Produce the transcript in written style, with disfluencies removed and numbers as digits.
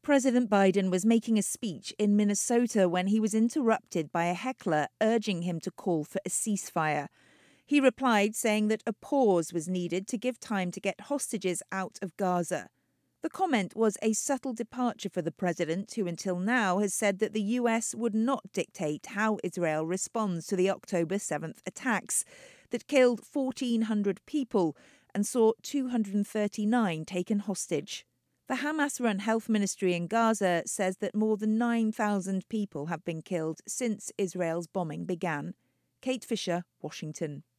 President Biden was making a speech in Minnesota when he was interrupted by a heckler urging him to call for a ceasefire. He replied saying that a pause was needed to give time to get hostages out of Gaza. The comment was a subtle departure for the president, who until now has said that the US would not dictate how Israel responds to the October 7th attacks that killed 1,400 people and saw 239 taken hostage. The Hamas-run health ministry in Gaza says that more than 9,000 people have been killed since Israel's bombing began. Kate Fisher, Washington.